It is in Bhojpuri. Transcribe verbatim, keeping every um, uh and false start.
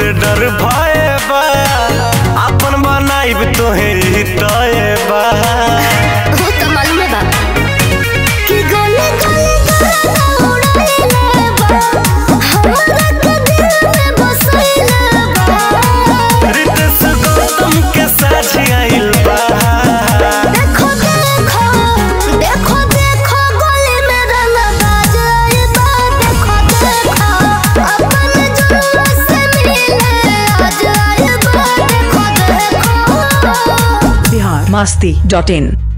से डर भय बा अपन बनाइब तोहे तय बा हो त मालूम बा कि गोले गोले गाना उड़ाइले बा हमरा के दिल में बसइले बा रितेश गौतम के साथ आइल बा देखो देखो देखो देखो गोली में रंग बाज आइल बा देखो देखो अपन जुल्म से मिले आज आइल बा देखो देखो बिहार मस्ती डॉट इन।